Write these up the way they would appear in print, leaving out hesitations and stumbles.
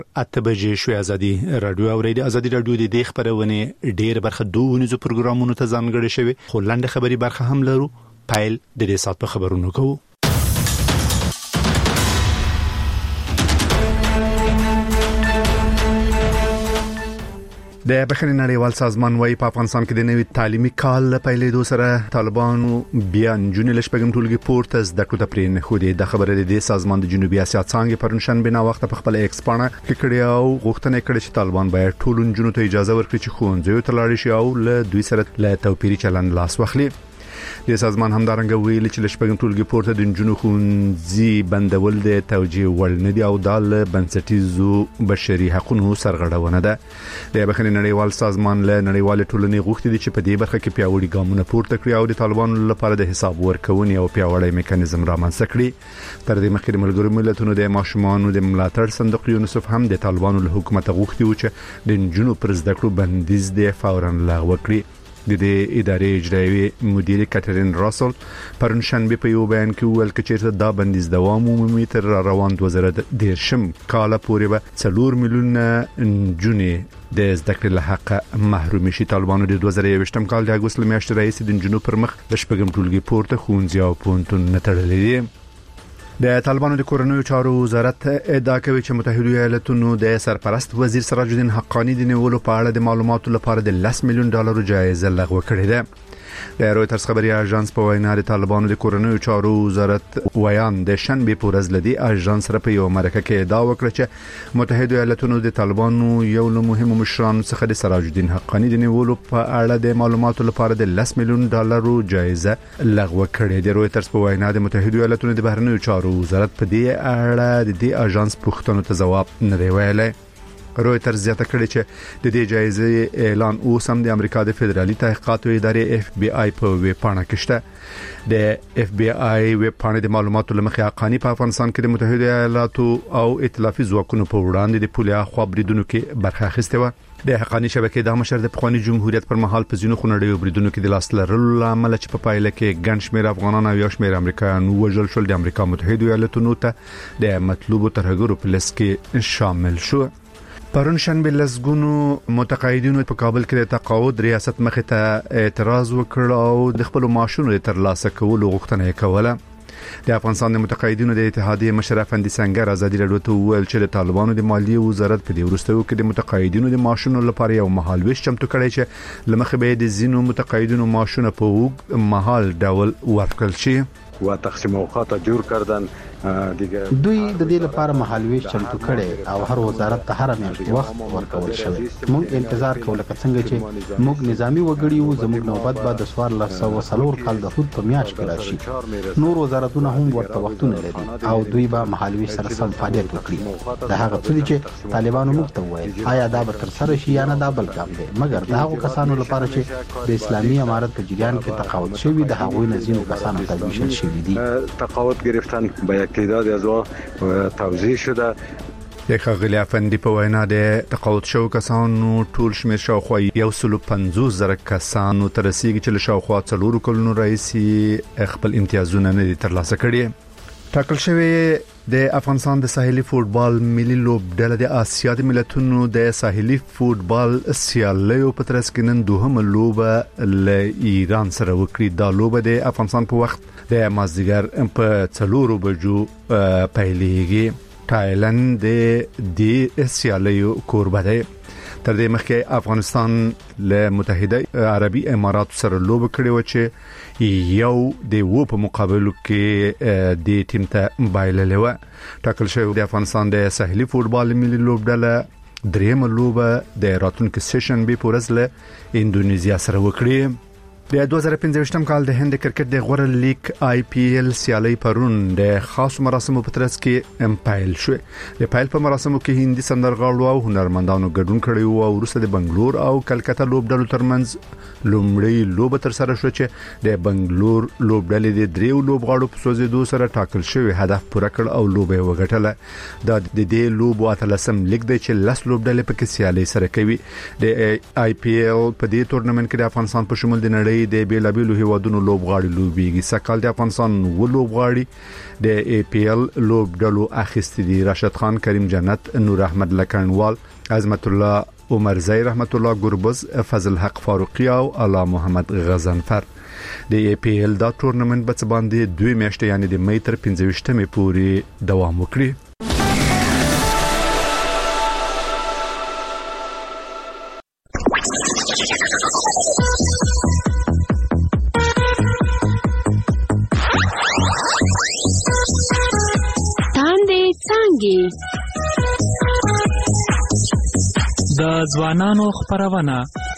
اتبجې شوې ازادي رادیو اوریدي. ازادي رادیو د دې خبرونه ډېر برخه دوونیزو پروګرامونو ته ځانګړې شوی، خو لنډه خبري برخه هم لرو. پایل د دې سات په خبرونو کوو. د بخښنې نړیوال سازمان وايي په افغانستان کې د نوي تعلیمي کال له پیلېدو سره طالبانو بیا نجونې له شپږم ټولګي پورته زده کړو ته پرېنښودې. خو د خبرې د سازمان د جنوبي اسیا څانګې پرونشنبه نا وخت په خپل ایکس پاڼه کې کړی او غوښتنه کړې چې طالبان باید ټول نجونو ته اجازه ورکړي چې ښوونځیو ته لاړ شي او له دوی سره له توپیري چلند لاس واخلي. د سازمان همدارنګه ویلي چې لشپږم ټولګي پورته د نجونو ښوونځي بندول د توجیه وړ نه دي او د بنسټیزو بشري حقوقو سرغړونه ده. د بخښنې نړیوال سازمان له نړیوال ټولنې غوښتي دي چې په دې برخه کې پیاوړي ګامونه پورته کړي او د طالبانو لپاره د حساب ورکونې او پیاوړی میکانیزم رامنځته کړي. تر دې مخکې د ملګرو ملتونو د ماشومانو د ملاتړ صندوق یونیسف هم د طالبانو له حکومت غوښتي و چې د نجونو پر زده کړو بندیز د فورا لغوه کړي. د دې ادارې اجرایي مدیر کاترین راسل پرونشنبه په یو بیان کې ویل چې دا بندیز دوام عمومي تر روان 2013 کال پورې به 4 میلیون نجونې د زده کړې له حق محروم شي. طالبانو د 2021 کال د اگست میاشتې راهیسې د نجونو پر مخ د شپږم ټولګي پورته ښوونځي او پوهنتون نه تړلې دي. د طالبانو د کورنیو چارو وزارت ادعا کوي چې متحده ایالاتونو د سرپرست وزیر سراج الدین حقانی د نیولو په اړه د معلوماتو لپاره د $10 میلیون جایزه لغوه کړې ده. د رويټرز خبري اژانس په وینا د طالبانو د کورنیو چارو وزارت ویان د شنبه په ورځ لدی اژانس سره په یو مرکه کې ادعا وکړه چې متحده ایالاتونو د طالبانو یو له مهمو مشرانو څخه د سراج الدین حقانی د نیولو په اړه د معلوماتو لپاره د $10 میلیون جایزه لغوه کړې ده. رويټرز په وینا د متحده ایالاتونو د بهرنیو چارو وزارت په دې اړه د اژانس پوښتنو ته ځواب نه دی ویلی. رويټرز زیاته کړې چې د دې جایزې اعلان اوس هم د امریکا د فدرالي تحقیقاتو ادارې FBI په ویب پاڼه کې شته. د FBI ویب پاڼه د معلوماتو لمخې حقانی په افغانستان کې د متحده ایالاتو او ائتلافي ځواکونو په وړاندې د پولیا خوا بریدونو کې برخه اخیسته و. د حقانی شبکې د مشر د پخوانی جمهوریت پر مهال په ځینو خونړیو بریدونو کې د لاس لرلو عمل چې په پایله کې ګڼ شمېر افغانان او یو شمېر امریکایان وژل شول د امریکا متحده ایالاتونو ته د مطلوبو ترهګرو په لست کې شامل شو. پرون شنبه لزګونو متقاعدینو په کابل کې د تقاعد ریاست مخې ته اعتراض وکړ او د خپل معاشونو ترلاسه کولو غوښتنه کوله. د افغانستان د متقاعدینو د اتحادیې مشر افندي سنگر ازادي رادیو ته ویل چې د طالبانو د مالیې وزارت په دې وروستیو کې د متقاعدینو د معاشونو لپاره یو مهالويش چمتو کړی چې لمخې به د زینو متقاعدینو معاشونه په وګ مهال ډول ورکړل شي و تقسیم اوقات جوړ کردن. دوی د دې لپاره مهالويش چمتو کړي او هر وزارت ته هر میاشت وخت ورکول شوی. موږ انتظار کوو لکه څنګه چې موږ نظامی وګړي وو زموږ نوبت به د 1404 کال د خود په میاشت کې راشي. نور وزارتونه هم ورته وختونه لري او دوی به مهالويش سره سم فعالیت وکړي. دا هغه څه دي چې طالبانو موږ ته وایي آیا دا به تر سره شي یا نه دا بل کار دی. مګر دا هغه کسانو لپاره چې د اسلامي امارت په جریان کې تقاعد شوی د هغوی نزینو کسانو ته ویشل شوی دي. تقاعد گرفتن به تعداد از توزیع شده. د خغلی افندی په وینا د تقاعد شو کسانو ټول شمیر شاوخوا 150,000 کسانو تر رسیدي چې شاوخوا 4 کلونو رئیسي خپل امتیازونه نه ترلاسه کړي. ټاکل شوی د افغانستان د ساحلي فوتبال ملي لوبډله د آسیا د ملتونو د ساحلي فوتبال سیالیو په ترڅ کې نن دوهمه لوبه له ایران سره وکړي. دا لوبه د افغانستان په وخت د مازدیګر په 4 بجو پیلېږي. تایلند د دې سیالیو کوربه دی. تر دې مخکې افغانستان له متحده عربي امارات سره لوب کړی و چې یو د و په مقابله کې د ټیم ته بایللې و. ټاکل شوی د افغانستان د ساحلي فوتبال ملي لوبډله درېمه لوبه د راتلونکي سیشن به پورز له انډونیزیا سره وکړي. د 2015 کال د هند کرکټ د غوړ لیگ IPL سیالي پرون د خاص مراسمو په ترڅ کې امپایل شو. د پایل په مراسمو کې هندي سندرغاړو او هنرمندانو ګډون کړي او وروسته د بنگلور او کلکته لوبډلو ترمنځ لومړی لوب تر سره شو چې د بنگلور لوبډلې د دریو لوبغاړو په سوزیدو سره ټاکل شوی هدف پوره کړ او لوبه وګټله. د دې لوب اتلسم لیگ د چې لس لوبډلې په کې سیالي سره کوي. د IPL په دې تورنمنت کې د افغانستان په شمول د نړۍ کې د بیلابیلو هیوادونو لوبغاړي لوبيږي. سکهال د افغانستان لوبغاړي د APL لوبډلو اخیستي دي. راشد خان، کریم جنت، نور احمد لکنوال، عظمت الله عمرزی، رحمت الله گربز، فضل حق فاروقی او الا محمد غزنفر. د APL دا ټورنمنت په څ باندې 2 میاشتې یعنی د مې تر 15مې پورې دوام وکړي. د ځوانانو خبرونه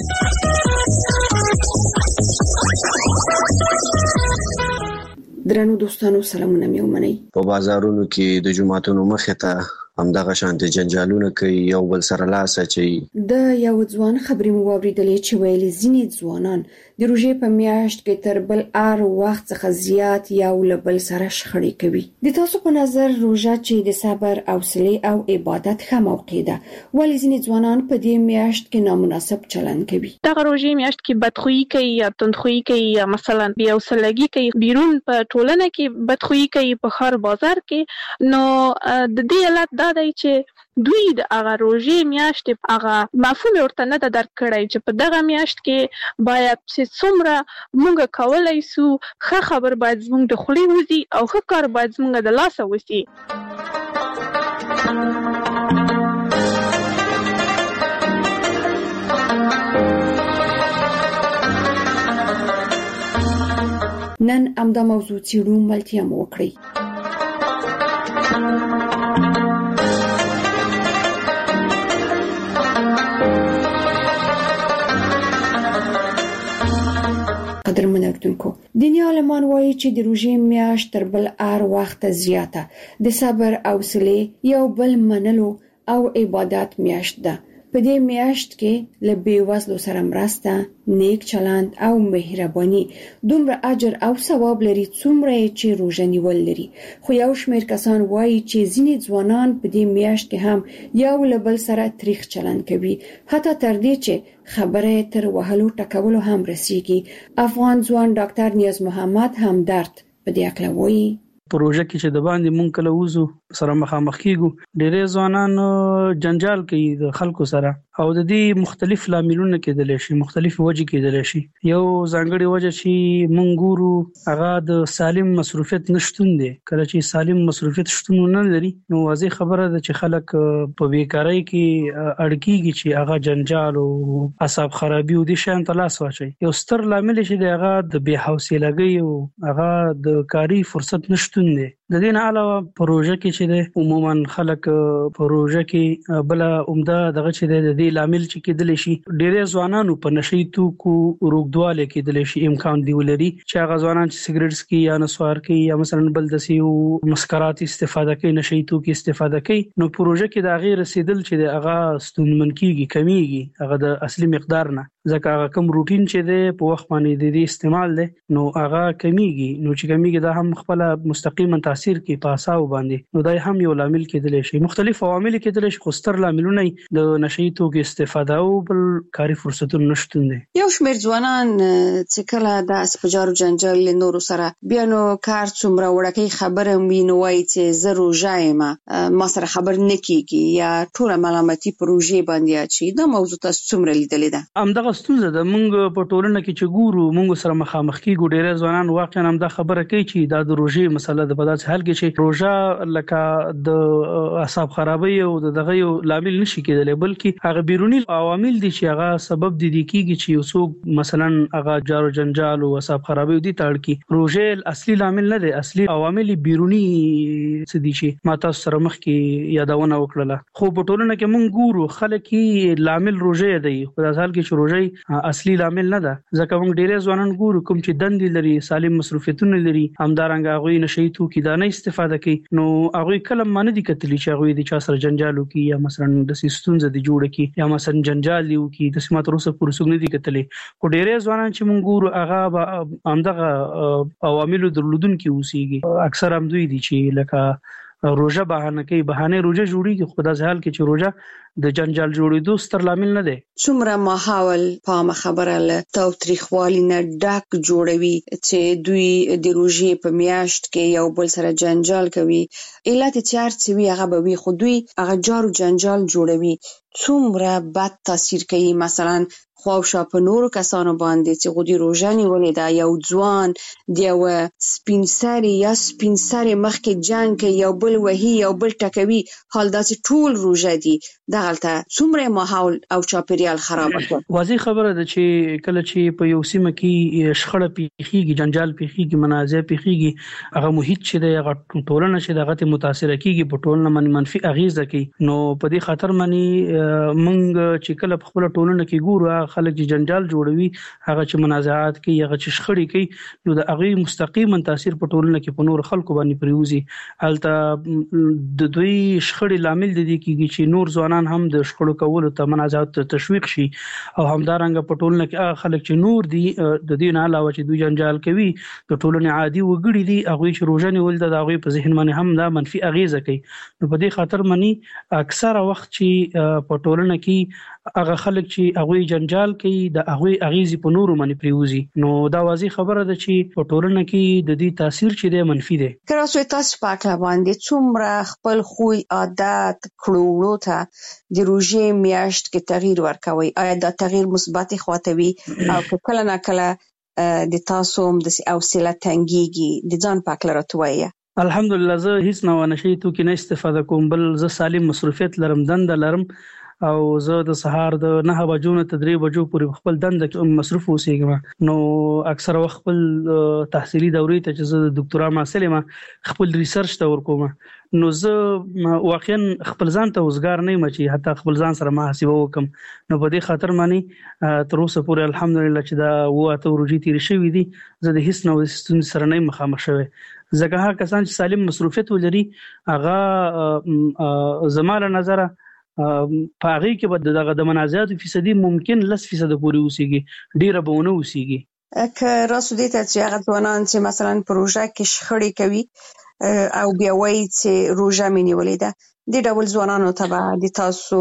درنو دوستانو سلامونه مې ومنئ. په بازارونو کې د جمعتونو مخه ته همدغه شانتي جنجالونه کوي، یو بل سره لاس اچي. د یو ځوان خبرې مو واوریدلې چې ویلي ځینې ځوانان د روژې په میاشت کې تر بل ار وخت څخه زیات یو بل سره شخړې کوي. د تاسو په نظر روژه چې د صبر، حوصله او عبادت ښه موقع ده، ولې ځینې ځوانان په دې میاشت کې نامناسب چلند کوي؟ دغه روژې میاشت کې بدخویي کوي یا تندخویي کوي یا مثلا بې حوصلګي کوي، بیرون په ټولنه کې بدخویي کوي، په ښار بازار کې. نو د دې علت دا دی چې دوی د هغه روژې میاشت هغه مفهوم ورته نه درک کړی چې په دغه میاشت کې باید چې څومره موږ کولای سو ښه خبر باید زموږ د خولې وځي او ښه کار باید زموږ د لاسه وځي. نن امدا موضوع څیړو، ملتیا مو وکړئ. قدرمن اردوونکو، دیني عالمان وایي چې د روژې میاشت تر بل ار وخت زیاته د صبر، حوصله، یو بل منلو او عبادت میاشت ده. په دې میاشت کې له بیوزلو سره مرسته، نیک چلند او مهرباني دومره اجر او ثواب لري څومره چې روژه نیول لري. خو یو شمېر کسان وایي چې ځینې ځوانان په دې میاشت کې هم یو له بل سره تریخ چلند کوي، حتی تر دې چې خبره تر وهلو ټکولو هم رسیږي. افغان ځوان ډاکټر نیاز محمد همدرد په دې اړه وایي. پروژه کې چې د باندې مونږ کله وزو سره مخامخ کیږو، ډېر ځوانان جنجال کوي د خلکو سره او د دې مختلف لاملونه کېدل شي، مختلف وجې کېدل شي. یو ځانګړي وجه چې مونږ ګورو هغه د سالم مصروفیت نشټون دی. کله چې سالم مصروفیت شتون نه لري نو واضح خبره ده چې خلک په بیکارۍ کې اړکیږي چې هغه جنجال او اعصاب خرابي او د شان تلاس واچي. یو ستر لامل چې د هغه د بې حوصلګۍ او هغه د کاری فرصت نشټون دی. د دې نه علاوه پروژه کې چې عموما خلک پروژه کې بل عمده دغه چې د دې لامل چې کېدل شي ډېر ځوانانو په نشي توکو روغدواله کېدل شي. امکان دی ولري چې هغه ځوانان چې سیګریټس کې یا نسوار کې یا مثلا بل د سیو مسکرات استفاده کوي، نشي توکي استفاده کوي، نو پروژه کې د غیر رسیدل چې هغه ستونمن کیږي، کمیږي هغه د اصلي مقدار نه، ځکه هغه کوم روټین چې دی په وخت باندې د دې استعمال دی نو هغه کمیږي. نو چې کمیږي دا هم خپل مستقیما تاثیر کوي په اساو باندې، نو دا هم یو لامل کېدل شي. مختلف عوامل کېدل شي، خو ستر لاملونه د نشي توکي استفاده او بل کاری فرصتونو نشټون دي. یو شمېر ځوانان چې کله د اسپجارو جنجال نور سره بیا نو کار څومره وړکې خبره ویني وایي چې زه روژه یم، ما سره خبر نه کیږي یا ټول ملامتي پروژې باندې اچي. دا موضوع تاسو څومره لیدلې ده؟ همدغه ستونزه ده. موږ په ټولنه کې چې ګورو موږ سره مخامخ کیږو، ډېر ځوانان واقعا هم دا خبره کوي چې دا د روژې مسله ده. په داسې حال کې چې روژه لکه د اعصاب خرابۍ او دغه یو لامل نشي کېدلی، بلکې هغه بیرونی عوامل دي چې هغه سبب دي کیږي چې یو څوک مثلا هغه جارو جنجال او اعصاب خرابۍ دي تړ کی. روژه اصلي لامل نه دی، اصلي عوامل بیرونی څه دي چې ما تاسو سره مخ کې یادونه وکړه. خو په ټولنه کې موږ ګورو خلک یې لامل روژه دی، په داسې حال کې چې روژه اصلي لامل نه ده. ځکه موږ ډېر ځوانان ګورو کوم چې دندې لري، سالم مصروفیتونه لري، همدارنګه هغه نشي توکي دا نه استفاده کوي، نو هغه کله مانه دي کتلی چې هغه د چا سره جنجالو کی یا مثلا د سیستونز د جوړ کی یا مثلا جنجال یو کی د سمات روسه پرسوګ نه دي کتلی. خو ډېر ځوانان چې موږ ګورو هغه همدغه عوامل درلودون کی اوسېږي. اکثر هم دوی دي چې لکه روژه بهانه کوي، بهانه روژه جوړیږي. خو دا ځل کې چې روژه د جنجال جوړېدو ستر لامل نه دی. څومره ماحول په خبره له تاوتریخوالي نه ډک جوړوي چې دوی د روژې په میاشت کې یو بل سره جنجال کوي. علت چې هر څه وي هغه به وي، خو دوی هغه جارو جنجال جوړوي. څومره بد تاثیر کوي مثلا خواوشا په نورو کسانو باندې چې غوډي روژه نیولې ده، یو ځوان د یو سپین سري یا سپین سري مخکې جنگ کوي، یو بل وهي یو بل ټکوي، حال دا چې ټول روژه دي. دغلته څومره ماحول او چاپیریال خراب کړي. واضح خبره ده چې کله چې په یو سیمه کې شخړه پیښیږي، جنجال پیښیږي، منازعه پیښیږي، هغه محیط چې د هغه ټولنه چې دغه متاثر کیږي په ټولنه باندې منفي اغیزه کوي. نو په دې خاطر باندې موږ چې کله په خپل ټولنه کې ګورو خلک چې جنجال جوړوي، هغه چې منازعات کوي، هغه چې شخړې کوي، نو د هغه مستقیما تاثیر په ټولنه کې په نور خلکو باندې پریوزي. البته د دوی شخړې لامل دي کیږي چې نور ځوانان هم د شخړو کولو ته منازعات تشویق شي، او همدارنګه په ټولنه کې خلک چې نور دي د دې نه علاوه چې دوی جنجال کوي د ټولنې عادي وګړي دي، هغه چې روزنه ول د هغه په ذهن باندې هم دا منفي اغیزه کوي. نو په دې خاطر باندې اکثره وخت چې په ټولنه کې هغه خلک چې هغه جنجال کوي د هغه اغیزې په نورو باندې پریوزي. نو دا واضح خبره ده چې په ټولنه کې د دې تاثیر چې دی منفي دی. کراسو تاسو پاکه باندې څومره خپل خوی عادت کړو ته د روژې میاشت کې تغییر ورکوي؟ آیا دا تغییر مثبت خواته وي او کله نه کله د تاسو هم د حوصله تنګيږي؟ د ځان پاک لرتوي. الحمدلله زه هیڅ نه ونشي تو کې نه استفاده کوم، بل زه سالم مصروفیت لرم، دند لرم، او زه د سهار د 9 بجو نه 3 بجو پورې خپل دند مصروف اوسېږم. نو اکثر وخت خپل تحصیلي دورې ته چې زه د ډاکټرا محصل یم خپل ریسرچ ته ورکوم. نو زه واقعا خپل ځان ته وزګار نه یم چې حتی خپل ځان سره محاسبه وکم. نو په دې خاطر باندې تر اوسه پورې الحمدلله چې دا وته ورجې تیر شوې دي، زه د هیڅ نوې ستونزې سره نه مخامخ شوم. ځکه هغه کسان چې سالم مصروفیت ولري هغه زماله نظر په هغه کې به دغه د منازعات فیصدي ممکن 10% پورې اوسېږي، ډیره به ونه اوسېږي. که راسو دې ته چې هغه ځوانان چې مثلا پروژه کې شخړې کوي او بیا وایي چې روژه مې نیولې ده، د ډول ځوانانو ته به د تاسو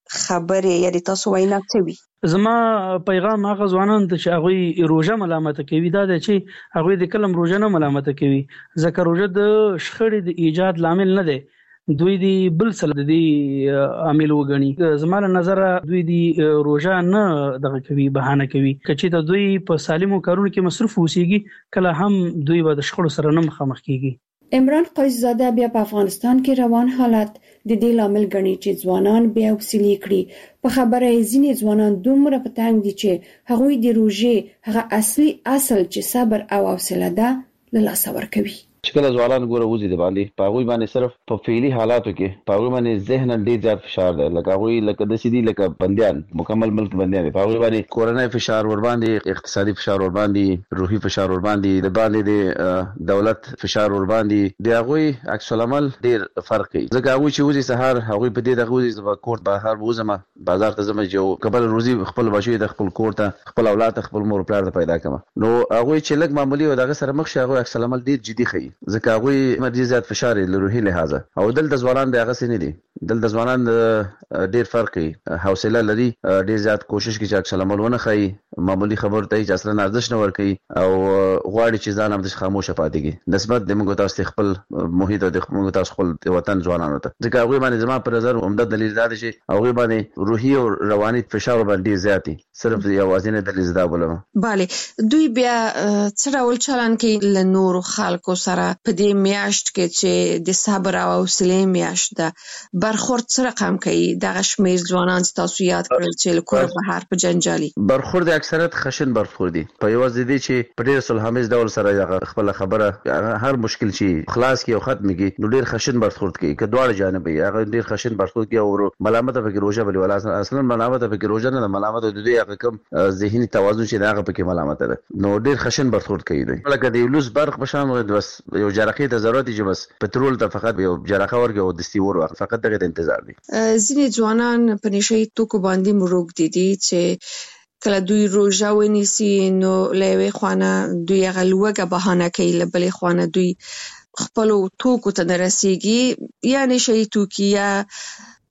خبرې یا د تاسو وینا څه وي؟ زما پیغام هغه ځوانان ته چې هغه روژه ملامت کوي دا دی چې هغه د کلم روژه نه ملامت کوي، ځکه روژه د شخړې د ایجاد لامل نه دی، دوی دی بل څه د دې عامل وګڼي. زموږ نظر دوی دی روژه نه دغه کوي، بهانه کوي. کچې ته دوی په سالمو کارونو کې مصروف اوسېږي، کله هم دوی به د شخړو سره نه مخامخ کیږي. عمران قیصزاده بیا په افغانستان کې روان حالت د دې لامل ګڼي چې ځوانان بیا وسیلې کړي. په خبره ځینې ځوانان دومره په تنګ دي چې هغوی د روژې هغه اصلي اصل چې صبر او حوصله ده له لاسه ورکوي. چې کله ځوانان ګوره وځي د باندې په هغوی باندې صرف په فعلي حالاتو کې په هغوی باندې ذهن ډېر زیات فشار دی، لکه هغوی لکه داسې دي لکه بندیان، مکمل ملک بندیان دي. په هغوی باندې کورنۍ فشار ور باندې، اقتصادي فشار ور باندې، روحي فشار ور باندې، د باندې د دولت فشار ور باندې، د هغوی عکس العمل ډېر فرق کوي. ځکه هغوی چې وځي سهار هغوی په دې دغه وځي زما کور بهر وځم، بازار ته ځم چې قبل روزي خپل بچي د خپل کور ته، خپل اولاد ته، خپل مور پلار ته پیدا کړم. نو هغوی چې لږ معمولی و دغه سره مخ شي هغوی عکس العمل ډېر جدي ښيي، ځکه هغوی مرجي زیات فشار له روحي لحاظه. او دلته ځوانان د هغه سن دي، دلته ځوانان ډېر فرق کوي، حوصله لري، ډېر زیات کوشش کوي چې عکس العمل ونه ښيي، معمولی خبر ته چې اصلا ارزښت نه ورکوي او غواړي چې ځان هم د خاموشه پاتې کړي نسبت د موږ تاسو خپل محیط او د موږ تاسو خپل وطن ځوانانو ته. ځکه هغه باندې زما پر نظر عمده دلیل دا دی چې هغه باندې روحي او رواني فشار باندې زیاتی صرف یوازینه دلیل زده بولم. bale دوی بیا څه ډول چلن کوي له نورو خلکو سره په دې میاشت کې چې د صبر او حوصله میاشت ده؟ برخورد څه رقم کوي دغه شمیر ځوانان چې تاسو یاد کړل چې له کور بهر په جنجالي برخورد اکثریت خشن برخورد دي، په یوازې دي چې په ډېر صلحامیز ډول سره خپل خبره هر مشکل چې خلاص کی او ختم کی نو ډېر خشن برخورد کوي، که دواړه جانب یې هغه ډېر خشن برخورد کوي او ملامت پکې روزه بلی ولا اصلا ملامت پکې روزه نه، ملامت د دې هغه کم ذهني توازن چې هغه پکې ملامت ده، نو ډېر خشن برخورد کوي. لکه د لوس برق بشان بس یو جرقې ته ضرورت چې بس پټرول ته فقط یو جرقه ورګه او دستي ور فقط دغه انتظار دي. ځینې ځوانان په نشي توکو باندې مروږ دي چې کله دوی روژه ونیسي نو لوي خوانه دوی غلوګه بهانه کوي، لبلې خوانه دوی خپل توکو ته رسیږي، یعنی شي توکي یا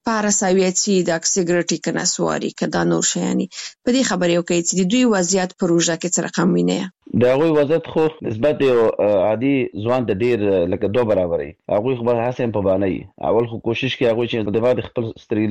پاراساویتي د سیګریټي کناسواري کدا نور شيانی په دې خبرې یو کوي چې دوی وضعیت پروژه کې څه رقم ویني دا غوي وضعیت خو نسبت عادي ځوان د ډیر لکه 2 برابرې هغه خبر حسین په باندې اول خو کوشش کوي هغه چې د خپل سترګې